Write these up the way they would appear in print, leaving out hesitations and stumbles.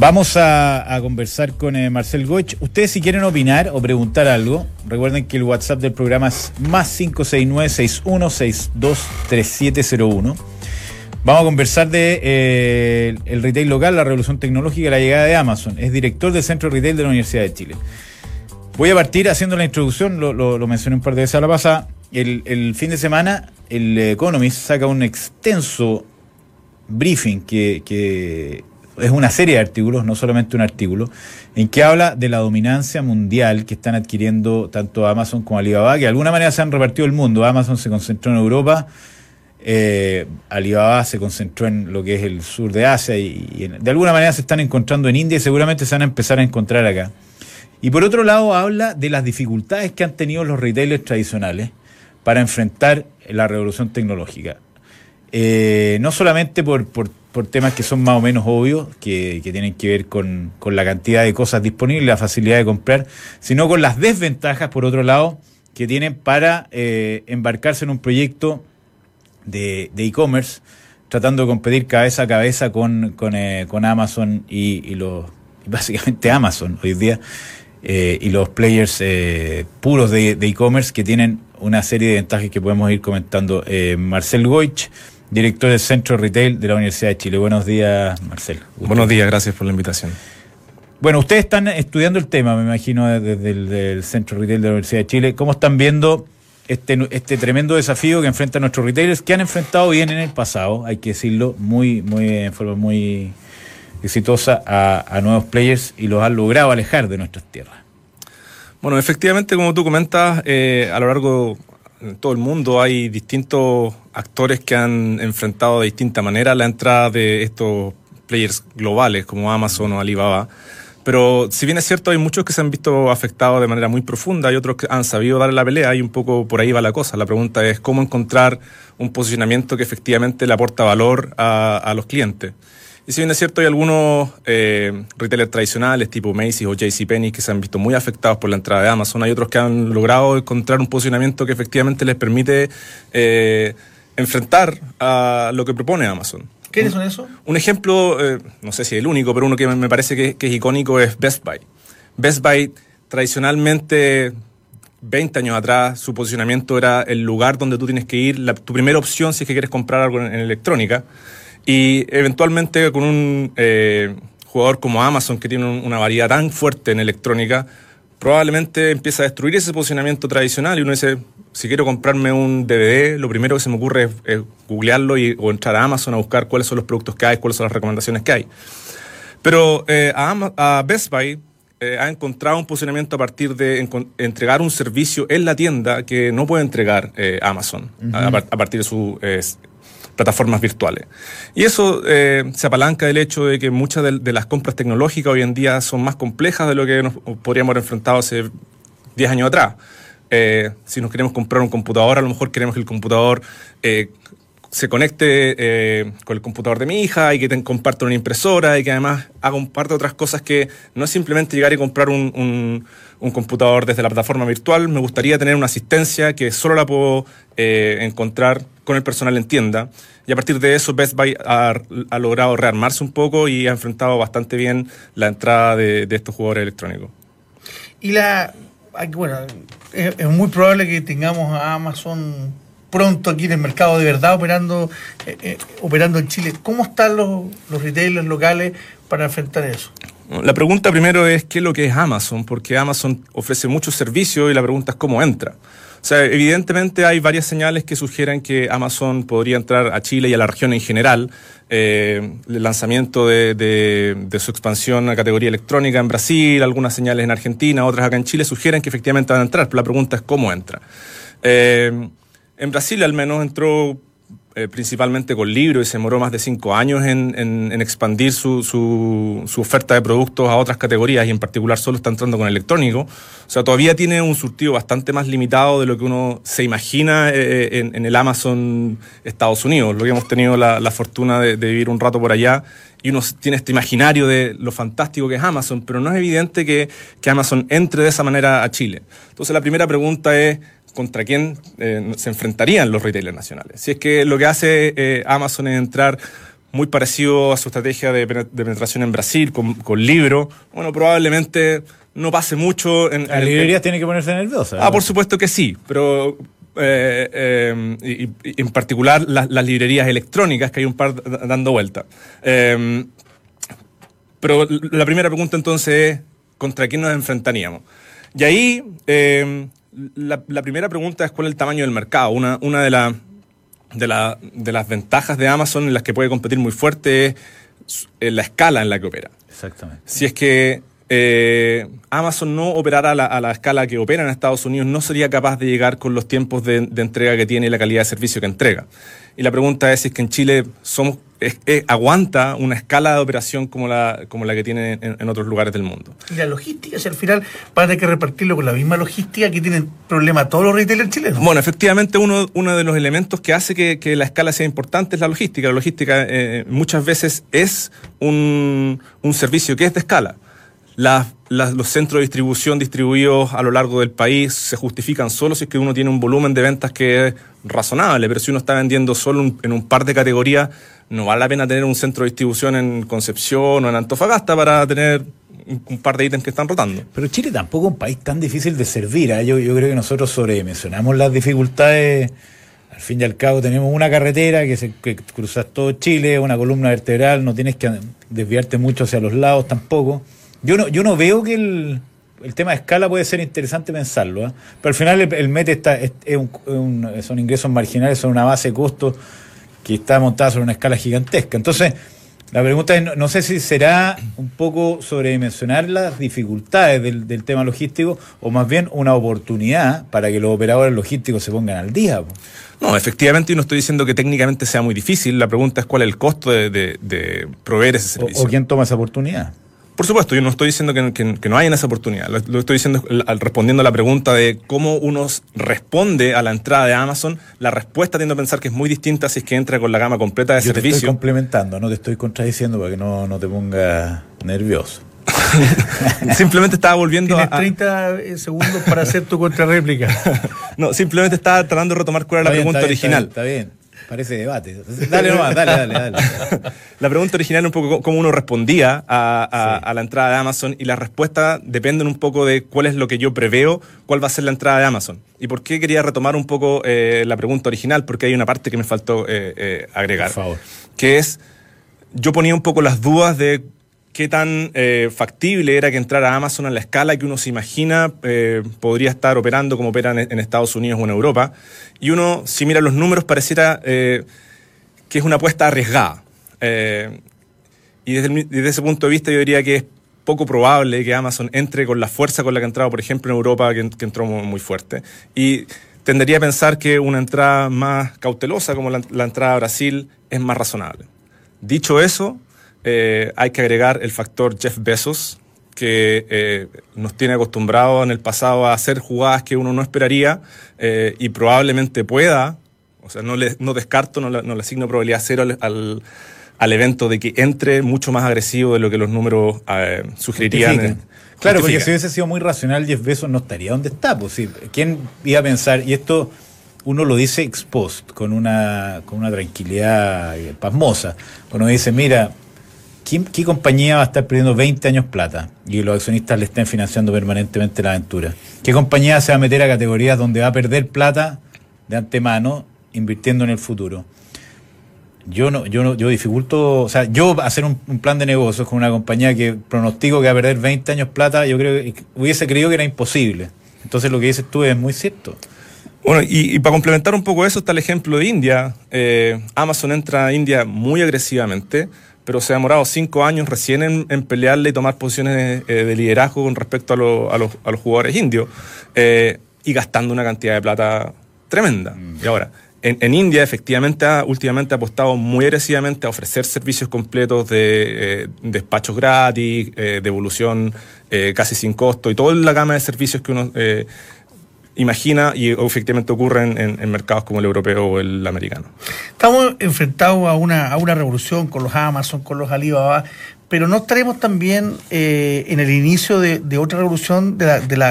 Vamos a conversar con Marcel Goich. Ustedes, si quieren opinar o preguntar algo, recuerden que el WhatsApp del programa es +569-6162-3701. Vamos a conversar de el retail local, la revolución tecnológica y la llegada de Amazon. Es director del Centro Retail de la Universidad de Chile. Voy a partir haciendo la introducción, lo mencioné un par de veces a la pasada. El fin de semana, el Economist saca un extenso briefing que es una serie de artículos, no solamente un artículo, en que habla de la dominancia mundial que están adquiriendo tanto Amazon como Alibaba, que de alguna manera se han repartido el mundo. Amazon se concentró en Europa, Alibaba se concentró en lo que es el sur de Asia y de alguna manera se están encontrando en India y seguramente se van a empezar a encontrar acá. Y por otro lado habla de las dificultades que han tenido los retailers tradicionales para enfrentar la revolución tecnológica. No solamente por temas que son más o menos obvios, que tienen que ver con la cantidad de cosas disponibles, la facilidad de comprar, sino con las desventajas, por otro lado, que tienen para embarcarse en un proyecto de e-commerce, tratando de competir cabeza a cabeza con Amazon y básicamente Amazon hoy día, y los players puros de e-commerce que tienen una serie de ventajas que podemos ir comentando. Marcel Goich, director del Centro Retail de la Universidad de Chile. Buenos días, Marcel. Buenos días, gracias por la invitación. Bueno, ustedes están estudiando el tema, me imagino, desde el Centro Retail de la Universidad de Chile. ¿Cómo están viendo este tremendo desafío que enfrentan nuestros retailers, que han enfrentado bien en el pasado, hay que decirlo, en forma muy exitosa a nuevos players, y los han logrado alejar de nuestras tierras? Bueno, efectivamente, como tú comentas, a lo largo de todo el mundo hay distintos actores que han enfrentado de distinta manera la entrada de estos players globales como Amazon o Alibaba. Pero si bien es cierto, hay muchos que se han visto afectados de manera muy profunda, hay otros que han sabido dar la pelea y un poco por ahí va la cosa. La pregunta es cómo encontrar un posicionamiento que efectivamente le aporta valor a los clientes. Y si bien es cierto, hay algunos retailers tradicionales tipo Macy's o JCPenney que se han visto muy afectados por la entrada de Amazon. Hay otros que han logrado encontrar un posicionamiento que efectivamente les permite enfrentar a lo que propone Amazon. ¿Quiénes son esos? Un ejemplo, no sé si es el único, pero uno que me parece que es icónico es Best Buy. Best Buy tradicionalmente, 20 años atrás, su posicionamiento era el lugar donde tú tienes que ir, tu primera opción si es que quieres comprar algo en electrónica. Y eventualmente con un jugador como Amazon, que tiene una variedad tan fuerte en electrónica, probablemente empieza a destruir ese posicionamiento tradicional y uno dice, si quiero comprarme un DVD, lo primero que se me ocurre es googlearlo o entrar a Amazon a buscar cuáles son los productos que hay, cuáles son las recomendaciones que hay. Pero a Best Buy ha encontrado un posicionamiento a partir de entregar un servicio en la tienda que no puede entregar Amazon, a partir de su plataformas virtuales. Y eso se apalanca del hecho de que muchas de las compras tecnológicas hoy en día son más complejas de lo que nos podríamos haber enfrentado hace 10 años atrás. Si nos queremos comprar un computador, a lo mejor queremos que el computador se conecte con el computador de mi hija y que comparta una impresora y que además comparte otras cosas, que no es simplemente llegar y comprar un computador desde la plataforma virtual. Me gustaría tener una asistencia que solo la puedo encontrar con el personal en tienda, y a partir de eso Best Buy ha logrado rearmarse un poco y ha enfrentado bastante bien la entrada de estos jugadores electrónicos. Y es muy probable que tengamos a Amazon pronto aquí en el mercado de verdad operando en Chile. ¿Cómo están los retailers locales para enfrentar eso? La pregunta primero es ¿qué es lo que es Amazon? Porque Amazon ofrece muchos servicios y la pregunta es ¿cómo entra? O sea, evidentemente hay varias señales que sugieren que Amazon podría entrar a Chile y a la región en general. El lanzamiento de su expansión a categoría electrónica en Brasil, algunas señales en Argentina, otras acá en Chile sugieren que efectivamente van a entrar, pero la pregunta es ¿cómo entra? En Brasil al menos entró principalmente con libros y se demoró más de 5 años en expandir su oferta de productos a otras categorías, y en particular solo está entrando con electrónico. O sea, todavía tiene un surtido bastante más limitado de lo que uno se imagina en el Amazon Estados Unidos. Lo que hemos tenido la fortuna de vivir un rato por allá, y uno tiene este imaginario de lo fantástico que es Amazon, pero no es evidente que Amazon entre de esa manera a Chile. Entonces la primera pregunta es ¿contra quién se enfrentarían los retailers nacionales? Si es que lo que hace Amazon es entrar muy parecido a su estrategia de penetración en Brasil con Libro. Bueno, probablemente no pase mucho. Las librerías tienen que ponerse nerviosas. Por supuesto que sí, pero y en particular las librerías electrónicas, que hay un par dando vuelta. Pero la primera pregunta entonces es, ¿contra quién nos enfrentaríamos? Y ahí la primera pregunta es cuál es el tamaño del mercado. Una de las ventajas de Amazon en las que puede competir muy fuerte es la escala en la que opera. Exactamente. Si es que Amazon no operara a la escala que opera en Estados Unidos, no sería capaz de llegar con los tiempos de entrega que tiene y la calidad de servicio que entrega. Y la pregunta es si es que en Chile aguanta una escala de operación como la que tiene en otros lugares del mundo. Y la logística, si al final van a tener que repartirlo con la misma logística que tienen problema todos los retailers chilenos. Bueno, efectivamente uno de los elementos que hace que la escala sea importante es la logística. La logística muchas veces es un servicio que es de escala. Los centros de distribución distribuidos a lo largo del país se justifican solo si es que uno tiene un volumen de ventas que es razonable, pero si uno está vendiendo solo en un par de categorías, no vale la pena tener un centro de distribución en Concepción o en Antofagasta para tener un par de ítems que están rotando. Pero Chile tampoco es un país tan difícil de servir, ¿eh? Yo creo que nosotros sobredimensionamos las dificultades. Al fin y al cabo tenemos una carretera que cruzas todo Chile, una columna vertebral, no tienes que desviarte mucho hacia los lados tampoco. Yo no veo que el tema de escala puede ser interesante pensarlo, ¿eh? Pero al final el MET son ingresos marginales, son una base de costos que está montada sobre una escala gigantesca. Entonces, la pregunta es, no sé si será un poco sobredimensionar las dificultades del tema logístico o más bien una oportunidad para que los operadores logísticos se pongan al día. No, efectivamente, y no estoy diciendo que técnicamente sea muy difícil. La pregunta es cuál es el costo de proveer ese servicio. ¿O quién toma esa oportunidad? Por supuesto, yo no estoy diciendo que no haya esa oportunidad. Lo estoy diciendo respondiendo a la pregunta de cómo uno responde a la entrada de Amazon. La respuesta tiendo a pensar que es muy distinta si es que entra con la gama completa de servicio. Te estoy complementando, no te estoy contradiciendo para que no te pongas nervioso. Simplemente estaba volviendo Tienes 30 segundos para hacer tu contrarréplica. No, simplemente estaba tratando de retomar cuál era la pregunta original. Está bien. Parece debate. Dale nomás, dale. La pregunta original es un poco cómo uno respondía a la entrada de Amazon, y la respuesta depende un poco de cuál es lo que yo preveo, cuál va a ser la entrada de Amazon. ¿Y por qué quería retomar un poco la pregunta original? Porque hay una parte que me faltó agregar. Por favor. Que es, yo ponía un poco las dudas de qué tan factible era que entrara Amazon a la escala que uno se imagina podría estar operando como operan en Estados Unidos o en Europa. Y uno, si mira los números, pareciera que es una apuesta arriesgada. Y desde ese punto de vista yo diría que es poco probable que Amazon entre con la fuerza con la que ha entrado, por ejemplo, en Europa, que entró muy fuerte. Y tendería a pensar que una entrada más cautelosa, como la entrada a Brasil, es más razonable. Dicho eso, hay que agregar el factor Jeff Bezos, que nos tiene acostumbrados en el pasado a hacer jugadas que uno no esperaría, y probablemente pueda, o sea, no descarto, no le asigno probabilidad cero al evento de que entre mucho más agresivo de lo que los números sugerirían. Claro, porque si hubiese sido muy racional, Jeff Bezos no estaría donde está. Pues, sí. ¿Quién iba a pensar? Y esto uno lo dice ex post, con una tranquilidad pasmosa. Uno dice, mira, ¿qué compañía va a estar perdiendo 20 años plata y los accionistas le estén financiando permanentemente la aventura? ¿Qué compañía se va a meter a categorías donde va a perder plata de antemano invirtiendo en el futuro? Yo dificulto, o sea, yo hacer un plan de negocios con una compañía que pronostico que va a perder 20 años plata, yo creo que hubiese creído que era imposible. Entonces lo que dices tú es muy cierto. Bueno, y para complementar un poco eso está el ejemplo de India. Amazon entra a India muy agresivamente, pero se ha demorado 5 años recién en pelearle y tomar posiciones de liderazgo con respecto a los jugadores indios, y gastando una cantidad de plata tremenda. Y ahora, en India efectivamente últimamente ha apostado muy agresivamente a ofrecer servicios completos de despachos gratis, devolución casi sin costo, y toda la gama de servicios que uno imagina y efectivamente ocurren en mercados como el europeo o el americano. Estamos enfrentados a una revolución con los Amazon, con los Alibaba, pero no estaremos también en el inicio de otra revolución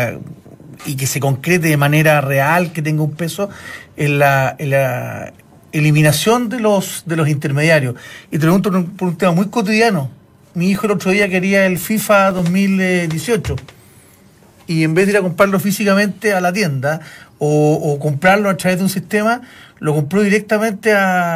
y que se concrete de manera real, que tenga un peso en eliminación de los intermediarios. Y te pregunto por un tema muy cotidiano. Mi hijo el otro día quería el FIFA 2018 y en vez de ir a comprarlo físicamente a la tienda o comprarlo a través de un sistema, lo compró directamente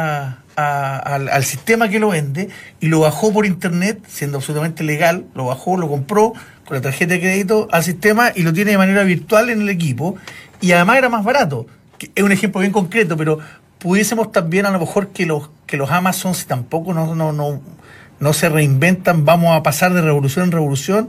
al sistema que lo vende y lo bajó por internet, siendo absolutamente legal, lo bajó, lo compró con la tarjeta de crédito al sistema y lo tiene de manera virtual en el equipo, y además era más barato. Es un ejemplo bien concreto, pero pudiésemos también a lo mejor que los Amazon, si tampoco no se reinventan, vamos a pasar de revolución en revolución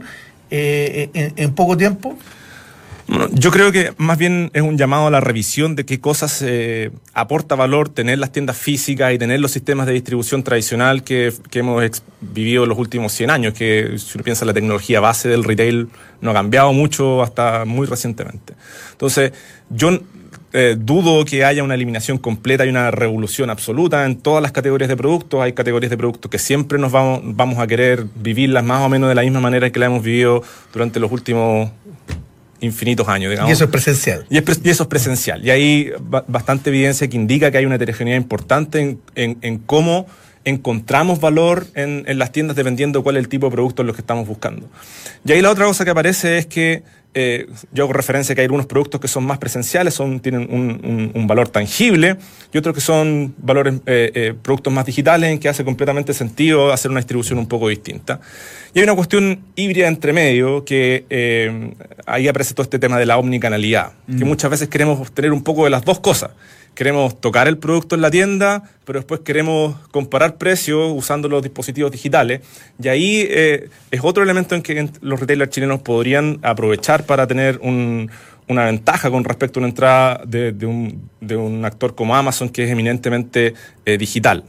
en poco tiempo. Bueno, yo creo que más bien es un llamado a la revisión de qué cosas aporta valor tener las tiendas físicas y tener los sistemas de distribución tradicional que hemos vivido en los últimos 100 años, que si uno piensa la tecnología base del retail no ha cambiado mucho hasta muy recientemente. Entonces, yo dudo que haya una eliminación completa y una revolución absoluta en todas las categorías de productos. Hay categorías de productos que siempre nos vamos a querer vivirlas más o menos de la misma manera que la hemos vivido durante los últimos infinitos años, digamos. Y eso es presencial. Y eso es presencial. Y hay bastante evidencia que indica que hay una heterogeneidad importante en cómo encontramos valor en las tiendas dependiendo cuál es el tipo de producto en los que estamos buscando. Y ahí la otra cosa que aparece es que yo hago referencia a que hay algunos productos que son más presenciales, tienen un valor tangible, y otros que son productos más digitales en que hace completamente sentido hacer una distribución un poco distinta. Y hay una cuestión híbrida entre medio que ahí aparece todo este tema de la omnicanalidad, que muchas veces queremos obtener un poco de las dos cosas. Queremos tocar el producto en la tienda, pero después queremos comparar precios usando los dispositivos digitales. Y ahí es otro elemento en que los retailers chilenos podrían aprovechar para tener una ventaja con respecto a una entrada de un actor como Amazon, que es eminentemente digital.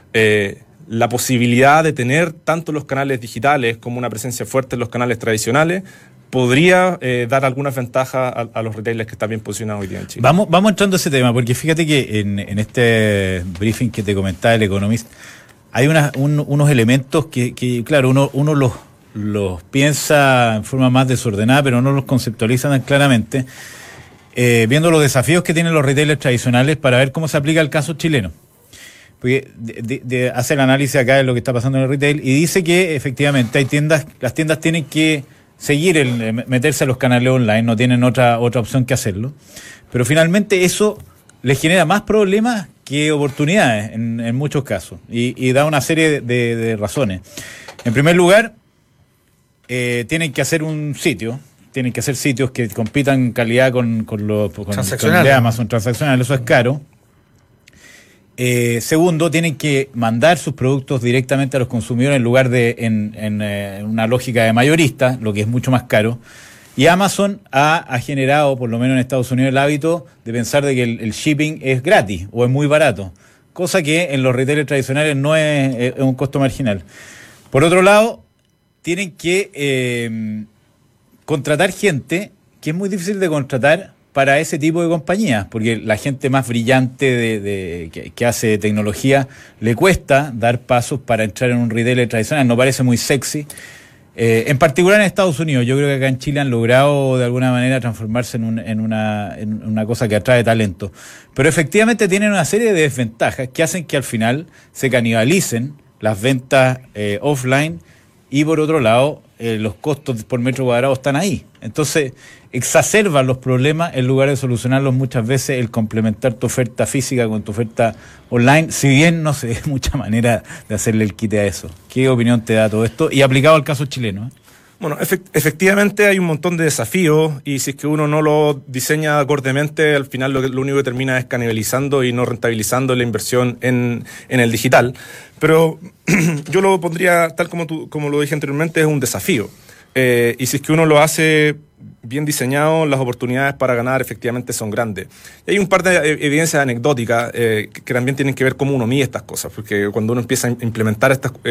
La posibilidad de tener tanto los canales digitales como una presencia fuerte en los canales tradicionales podría dar algunas ventajas a los retailers que están bien posicionados hoy día en Chile. Vamos entrando a ese tema, porque fíjate que en este briefing que te comentaba el Economist, hay unos elementos que claro, uno los piensa en forma más desordenada, pero no los conceptualiza tan claramente, viendo los desafíos que tienen los retailers tradicionales para ver cómo se aplica el caso chileno. Porque hace el análisis acá de lo que está pasando en el retail y dice que efectivamente las tiendas tienen que seguir meterse a los canales online, no tienen otra opción que hacerlo, pero finalmente eso les genera más problemas que oportunidades en muchos casos, y da una serie de razones. En primer lugar, tienen que hacer tienen que hacer sitios que compitan en calidad con de Amazon transaccional, eso es caro. Segundo, tienen que mandar sus productos directamente a los consumidores en lugar de en una lógica de mayorista, lo que es mucho más caro. Y Amazon ha generado, por lo menos en Estados Unidos, el hábito de pensar de que el shipping es gratis o es muy barato, cosa que en los retailers tradicionales no es un costo marginal. Por otro lado, tienen que contratar gente que es muy difícil de contratar para ese tipo de compañías, porque la gente más brillante que hace tecnología le cuesta dar pasos para entrar en un retailer tradicional, no parece muy sexy. En particular en Estados Unidos, yo creo que acá en Chile han logrado de alguna manera transformarse en una cosa que atrae talento. Pero efectivamente tienen una serie de desventajas que hacen que al final se canibalicen las ventas offline, y por otro lado los costos por metro cuadrado están ahí. Entonces exacerban los problemas en lugar de solucionarlos muchas veces el complementar tu oferta física con tu oferta online, si bien no se ve mucha manera de hacerle el quite a eso. ¿Qué opinión te da todo esto? Y aplicado al caso chileno, Bueno, efectivamente hay un montón de desafíos, y si es que uno no lo diseña acordemente, al final lo único que termina es canibalizando y no rentabilizando la inversión en el digital. Pero yo lo pondría, tal como lo dije anteriormente, es un desafío. Y si es que uno lo hace bien diseñado, las oportunidades para ganar efectivamente son grandes. Y hay un par de evidencias anecdóticas que también tienen que ver cómo uno mide estas cosas, porque cuando uno empieza a implementar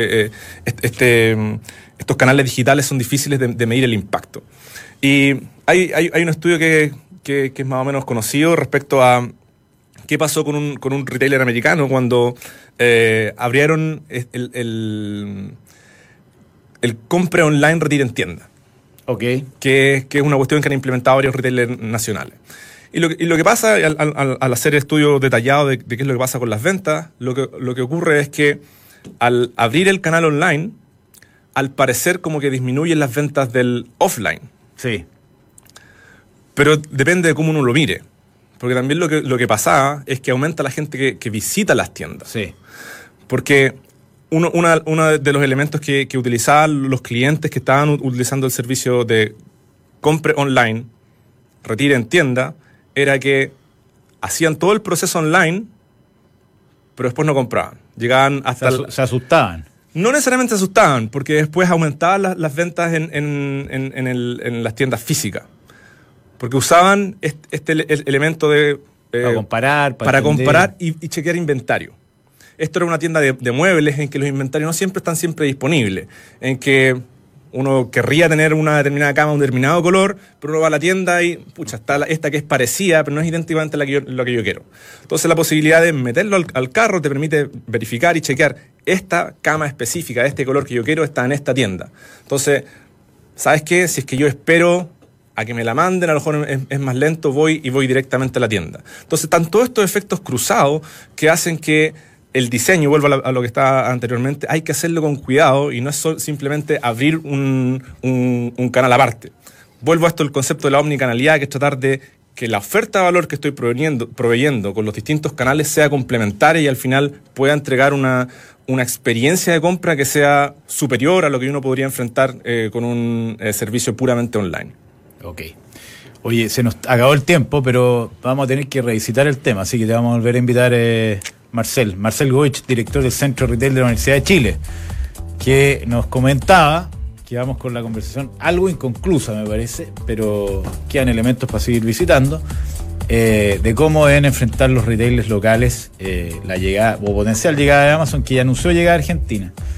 estos canales digitales son difíciles de medir el impacto. Y hay un estudio que es más o menos conocido respecto a qué pasó con un retailer americano cuando abrieron el compre online, retire en tienda. Okay. Que es una cuestión que han implementado varios retailers nacionales. Y lo que pasa al hacer estudios detallados de qué es lo que pasa con las ventas, lo que ocurre es que al abrir el canal online, al parecer como que disminuyen las ventas del offline. Sí. Pero depende de cómo uno lo mire. Porque también lo que pasaba es que aumenta la gente que visita las tiendas. Sí. Porque uno de los elementos que utilizaban los clientes que estaban utilizando el servicio de compre online, retire en tienda, era que hacían todo el proceso online, pero después no compraban. Llegaban hasta... Se asustaban. No necesariamente se asustaban, porque después aumentaban las ventas en las tiendas físicas. Porque usaban este elemento de... para comparar. Para comparar y chequear inventario. Esto era una tienda de muebles en que los inventarios no siempre están disponibles. En que uno querría tener una determinada cama, un determinado color, pero uno va a la tienda y, pucha, está esta que es parecida, pero no es idénticamente lo que yo quiero. Entonces la posibilidad de meterlo al carro te permite verificar y chequear esta cama específica de este color que yo quiero está en esta tienda. Entonces, ¿sabes qué? Si es que yo espero a que me la manden, a lo mejor es más lento, voy directamente a la tienda. Entonces están todos estos efectos cruzados que hacen que el diseño, vuelvo a lo que estaba anteriormente, hay que hacerlo con cuidado y no es simplemente abrir un canal aparte. Vuelvo a esto, el concepto de la omnicanalidad, que es tratar de que la oferta de valor que estoy proveyendo con los distintos canales sea complementaria y al final pueda entregar una experiencia de compra que sea superior a lo que uno podría enfrentar con un servicio puramente online. Ok. Oye, se nos acabó el tiempo, pero vamos a tener que revisitar el tema, así que te vamos a volver a invitar... Marcel Goich, director del Centro Retail de la Universidad de Chile, que nos comentaba que vamos con la conversación algo inconclusa, me parece, pero quedan elementos para seguir visitando, de cómo deben enfrentar los retailers locales la llegada o potencial llegada de Amazon, que ya anunció llegar a Argentina.